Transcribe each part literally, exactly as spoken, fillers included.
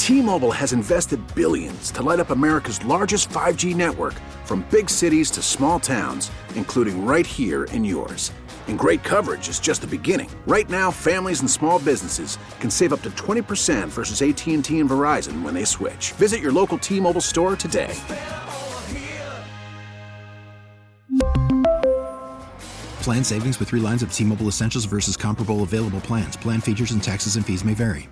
T-Mobile has invested billions to light up America's largest five G network, from big cities to small towns, including right here in yours. And great coverage is just the beginning. Right now, families and small businesses can save up to twenty percent versus A T and T and Verizon when they switch. Visit your local T-Mobile store today. Plan savings with three lines of T-Mobile Essentials versus comparable available plans. Plan features and taxes and fees may vary.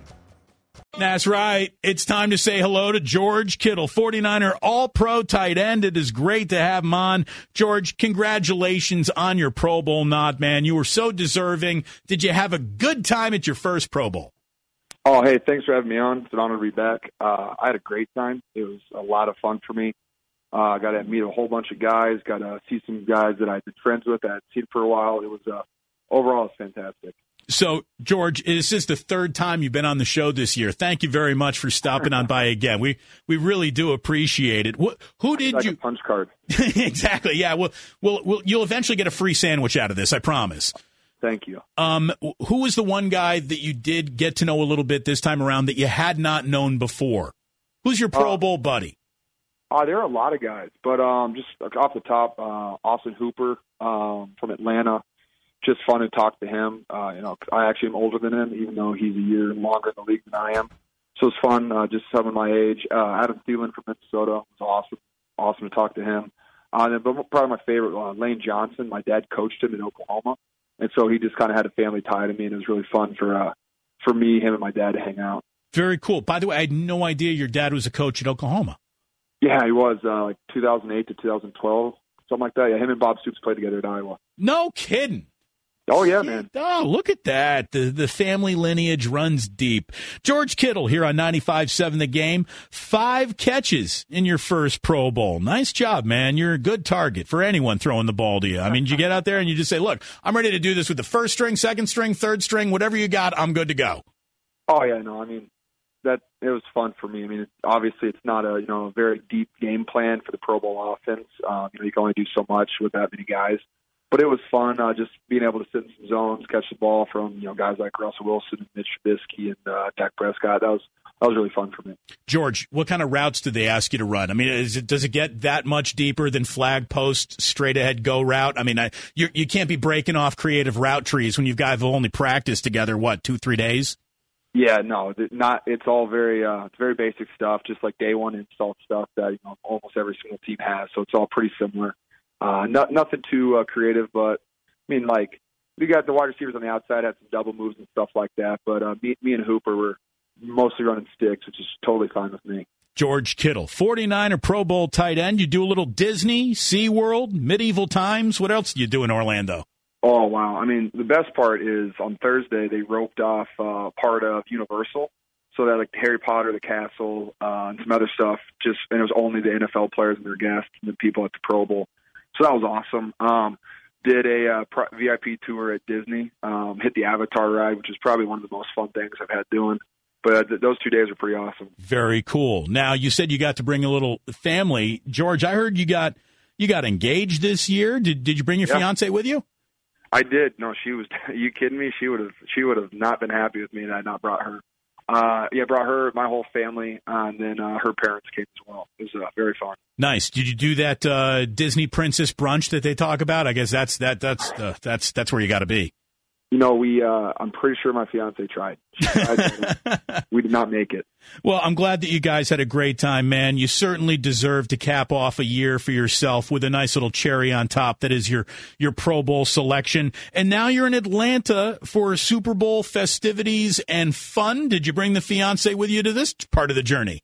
That's right. It's time to say hello to George Kittle, forty-niner All-Pro tight end. It is great to have him on. George, congratulations on your Pro Bowl nod, man. You were so deserving. Did you have a good time at your first Pro Bowl? Oh, hey, thanks for having me on. It's an honor to be back. Uh, I had a great time. It was a lot of fun for me. I uh, got to meet a whole bunch of guys, got to see some guys that I've been friends with that I'd seen for a while. It was uh, overall, it's fantastic. So, George, this is the third time you've been on the show this year. Thank you very much for stopping on by again. We we really do appreciate it. What, who did like you? A punch card. Exactly. Yeah. Well, well, well, you'll eventually get a free sandwich out of this. I promise. Thank you. Um, who was the one guy that you did get to know a little bit this time around that you had not known before? Who's your Pro uh, Bowl buddy? Uh, there are a lot of guys, but um, just like, off the top, uh, Austin Hooper um, from Atlanta. Just fun to talk to him. Uh, you know, I actually am older than him, even though he's a year longer in the league than I am. So it's fun, uh, just someone my age. Uh, Adam Thielen from Minnesota was awesome. Awesome to talk to him. Uh, and, but probably my favorite, uh, Lane Johnson. My dad coached him in Oklahoma, and so he just kind of had a family tie to me, and it was really fun for uh, for me, him, and my dad to hang out. Very cool. By the way, I had no idea your dad was a coach at Oklahoma. Yeah, he was uh, like two thousand eight to two thousand twelve, something like that. Yeah, him and Bob Stoops played together at Iowa. No kidding. Oh, yeah, man. Oh, look at that. The the family lineage runs deep. George Kittle here on ninety-five seven The Game. Five catches in your first Pro Bowl. Nice job, man. You're a good target for anyone throwing the ball to you. I mean, you get out there and you just say, look, I'm ready to do this with the first string, second string, third string, whatever you got, I'm good to go. Oh, yeah, no, I mean, that it was fun for me. I mean, obviously it's not a, you know, a very deep game plan for the Pro Bowl offense. Um, you know, you can only do so much with that many guys. But it was fun, uh, just being able to sit in some zones, catch the ball from, you know, guys like Russell Wilson and Mitch Trubisky and uh, Dak Prescott. That was that was really fun for me. George, what kind of routes do they ask you to run? I mean, is it, does it get that much deeper than flag post, straight ahead go route? I mean, I, you you can't be breaking off creative route trees when you guys have only practiced together, what, two, three days? Yeah, no, not. It's all very, uh, it's very basic stuff, just like day one install stuff that, you know, almost every single team has. So it's all pretty similar. Uh, not, nothing too uh, creative, but I mean, like, we got the wide receivers on the outside had some double moves and stuff like that. But uh, me, me and Hooper were mostly running sticks, which is totally fine with me. George Kittle, forty-niner Pro Bowl tight end. You do a little Disney, SeaWorld, Medieval Times. What else do you do in Orlando? Oh, wow. I mean, the best part is on Thursday they roped off uh, part of Universal. So that, like, Harry Potter, the castle, uh, and some other stuff, just, and it was only the N F L players and their guests and the people at the Pro Bowl. So that was awesome. Um, did a uh, V I P tour at Disney, um, hit the Avatar ride, which is probably one of the most fun things I've had doing. But uh, th- those two days were pretty awesome. Very cool. Now, you said you got to bring a little family. George, I heard you got you got engaged this year. Did did you bring your yeah. fiance with you? I did. No, she was. Are you kidding me? She would have. She would have not been happy with me that I not brought her. Uh, yeah, brought her, my whole family, uh, and then uh, her parents came as well. It was uh, very fun. Nice. Did you do that uh, Disney princess brunch that they talk about? I guess that's that that's uh, that's that's where you got to be. You know, we. Uh, I'm pretty sure my fiance tried. She tried we did not make it. Well, I'm glad that you guys had a great time, man. You certainly deserve to cap off a year for yourself with a nice little cherry on top. That is your your Pro Bowl selection. And now you're in Atlanta for Super Bowl festivities and fun. Did you bring the fiance with you to this part of the journey?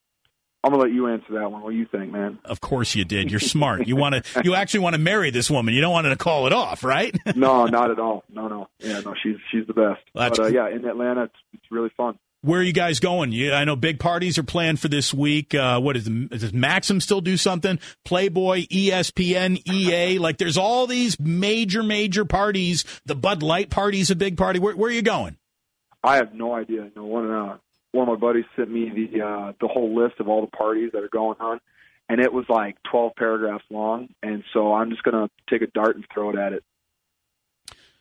I'm gonna let you answer that one. What do you think, man? Of course you did. You're smart. You want to. You actually want to marry this woman. You don't want to call it off, right? No, not at all. No, no. Yeah, no. She's she's the best. Well, but uh, yeah, in Atlanta, it's, it's really fun. Where are you guys going? You, I know big parties are planned for this week. Uh, what is it? Does Maxim still do something? Playboy, E S P N, E A. Like, there's all these major, major parties. The Bud Light party's a big party. Where, where are you going? I have no idea. No one. Uh, one of my buddies sent me the uh, the whole list of all the parties that are going on, and it was like twelve paragraphs long. And so I'm just gonna take a dart and throw it at it.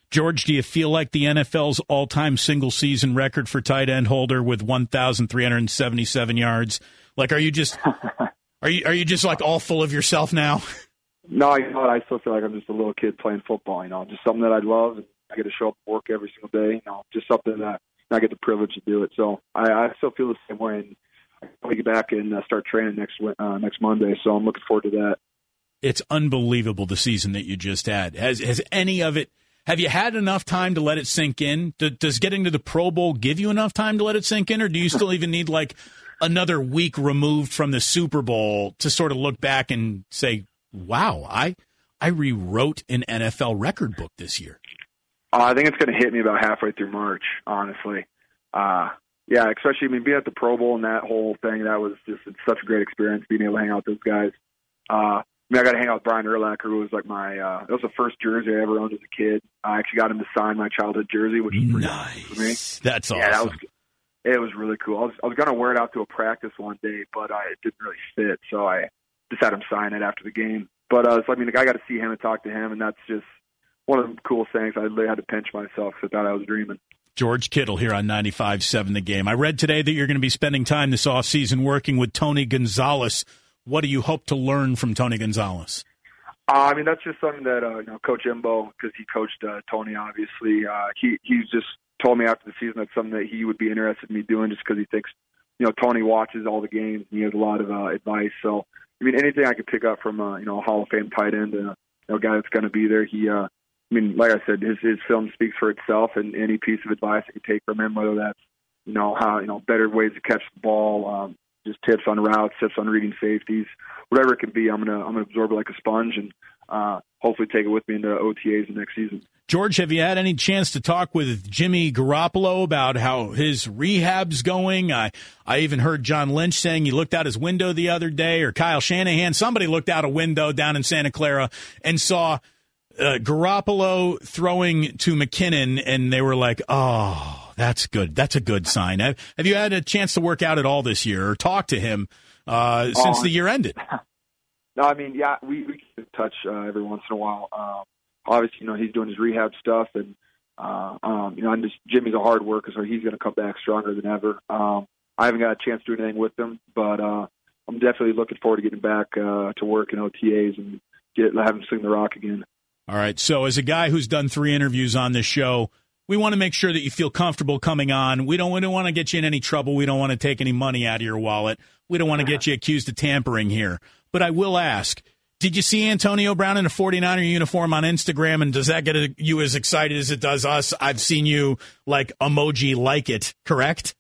George, do you feel like the N F L's all-time single-season record for tight end holder with one thousand three hundred seventy-seven yards? Like, are you just are you are you just like all full of yourself now? No, you know what? I still feel like I'm just a little kid playing football. You know, just something that I love, and I get to show up at work every single day. You know, just something that I get the privilege to do it. So I, I still feel the same way. And I get back and uh, start training next uh, next Monday. So I'm looking forward to that. It's unbelievable, the season that you just had. Has has any of it? Have you had enough time to let it sink in? Does getting to the Pro Bowl give you enough time to let it sink in, or do you still even need like another week removed from the Super Bowl to sort of look back and say, wow, I I rewrote an N F L record book this year? Uh, I think it's going to hit me about halfway through March, honestly. Uh, yeah, especially, I mean, being at the Pro Bowl and that whole thing, that was just it's such a great experience, being able to hang out with those guys. Uh, I mean, I got to hang out with Brian Urlacher, who was like my, uh, that was the first jersey I ever owned as a kid. I actually got him to sign my childhood jersey, which was pretty nice. Cool for me. That's awesome. Yeah, that was, it was really cool. I was, I was going to wear it out to a practice one day, but I, it didn't really fit, so I just had him sign it after the game. But, uh, so, I mean, I got to see him and talk to him, and that's just one of the coolest things. I literally had to pinch myself because I thought I was dreaming. George Kittle here on ninety-five seven The Game. I read today that you're going to be spending time this offseason working with Tony Gonzalez. What do you hope to learn from Tony Gonzalez? Uh, I mean, that's just something that uh, you know, Coach Imbo, because he coached uh, Tony, obviously. Uh, he he just told me after the season that's something that he would be interested in me doing, just because he thinks, you know, Tony watches all the games and he has a lot of uh, advice. So, I mean, anything I could pick up from uh, you know, a Hall of Fame tight end, uh, you know, a guy that's going to be there. He, uh, I mean, like I said, his his film speaks for itself, and any piece of advice I could take from him, whether that's, you know, how, you know, better ways to catch the ball, um, just tips on routes, tips on reading safeties, whatever it can be, I'm gonna I'm gonna absorb it like a sponge and uh, hopefully take it with me into O T As the next season. George, have you had any chance to talk with Jimmy Garoppolo about how his rehab's going? I I even heard John Lynch saying he looked out his window the other day, or Kyle Shanahan. Somebody looked out a window down in Santa Clara and saw uh, Garoppolo throwing to McKinnon, and they were like, "Oh, that's good. That's a good sign." Have, have you had a chance to work out at all this year or talk to him uh, since uh, the year ended? No, I mean, yeah, we, we keep in touch uh, every once in a while. Um, obviously, you know, he's doing his rehab stuff, and uh, um, you know, I'm just, Jimmy's a hard worker, so he's going to come back stronger than ever. Um, I haven't got a chance to do anything with him, but uh, I'm definitely looking forward to getting back uh, to work in O T As and get have him swing the rock again. All right. So, as a guy who's done three interviews on this show, we want to make sure that you feel comfortable coming on. We don't, we don't want to get you in any trouble. We don't want to take any money out of your wallet. We don't want to get you accused of tampering here. But I will ask, did you see Antonio Brown in a forty-niner uniform on Instagram, and does that get you as excited as it does us? I've seen you, like, emoji like it, correct?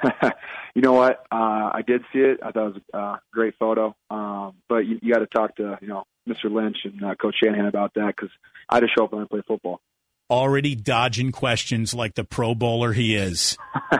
You know what? Uh, I did see it. I thought it was a great photo. Um, but you, you got to talk to, you know, Mister Lynch and uh, Coach Shanahan about that, because I just show up when I play football. Already dodging questions like the Pro Bowler he is.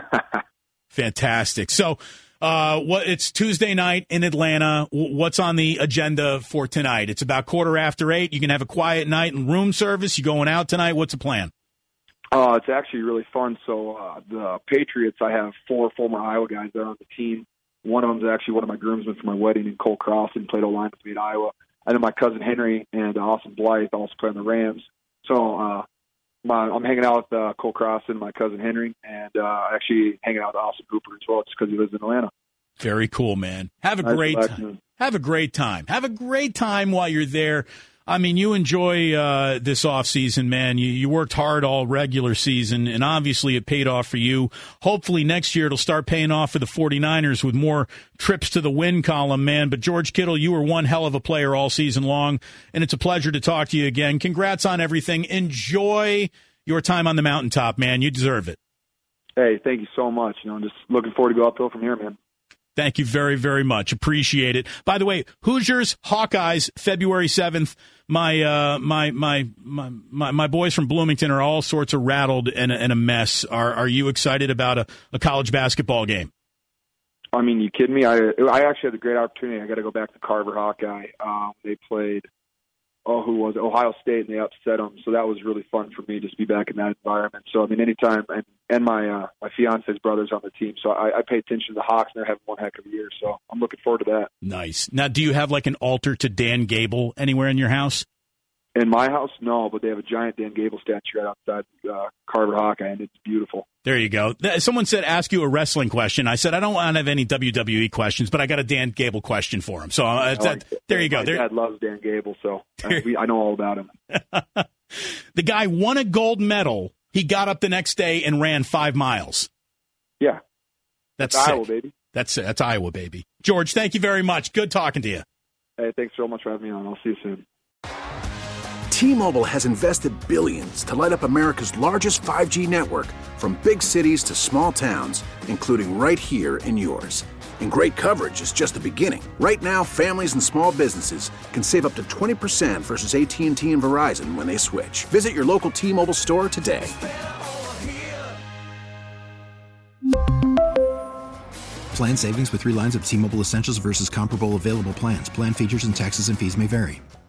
Fantastic. So, uh, what? It's Tuesday night in Atlanta. W- what's on the agenda for tonight? It's about quarter after eight. You can have a quiet night and room service. You going out tonight? What's the plan? Uh, it's actually really fun. So uh, the Patriots, I have four former Iowa guys that are on the team. One of them is actually one of my groomsmen for my wedding, and Cole Crossan played O-line with me in Iowa. And then my cousin Henry and uh, Austin Blythe also play on the Rams. So uh, my, I'm hanging out with uh, Cole Crossan, my cousin Henry, and uh, actually hanging out with Austin Hooper as well, just because he lives in Atlanta. Very cool, man. Have a nice great time. Have a great time. Have a great time while you're there. I mean, you enjoy uh, this off season, man. You, you worked hard all regular season, and obviously it paid off for you. Hopefully next year it'll start paying off for the forty-niners with more trips to the win column, man. But George Kittle, you were one hell of a player all season long, and it's a pleasure to talk to you again. Congrats on everything. Enjoy your time on the mountaintop, man. You deserve it. Hey, thank you so much. You know, I'm just looking forward to go uphill from here, man. Thank you very, very much. Appreciate it. By the way, Hoosiers, Hawkeyes, February seventh. My, uh, my, my, my, my, my boys from Bloomington are all sorts of rattled and a, and a mess. Are, are you excited about a, a college basketball game? I mean, you kidding me? I, I actually had a great opportunity. I got to go back to Carver Hawkeye. Um, they played, oh, who was it? Ohio State, and they upset them. So that was really fun for me just to be back in that environment. So, I mean, anytime, and, and my uh, my fiance's brother's on the team, so I, I pay attention to the Hawks, and they're having one heck of a year. So I'm looking forward to that. Nice. Now, do you have like an altar to Dan Gable anywhere in your house? In my house, no, but they have a giant Dan Gable statue right outside uh, Carver Hawkeye, and it's beautiful. There you go. Someone said, ask you a wrestling question. I said, I don't want to have any W W E questions, but I got a Dan Gable question for him. So uh, oh, that, there you go. My there, dad loves Dan Gable, so uh, we, I know all about him. The guy won a gold medal. He got up the next day and ran five miles. Yeah. That's, That's sick. Iowa, baby. That's it. That's Iowa, baby. George, thank you very much. Good talking to you. Hey, thanks so much for having me on. I'll see you soon. T-Mobile has invested billions to light up America's largest five G network, from big cities to small towns, including right here in yours. And great coverage is just the beginning. Right now, families and small businesses can save up to twenty percent versus A T and T and Verizon when they switch. Visit your local T-Mobile store today. Plan savings with three lines of T-Mobile Essentials versus comparable available plans. Plan features and taxes and fees may vary.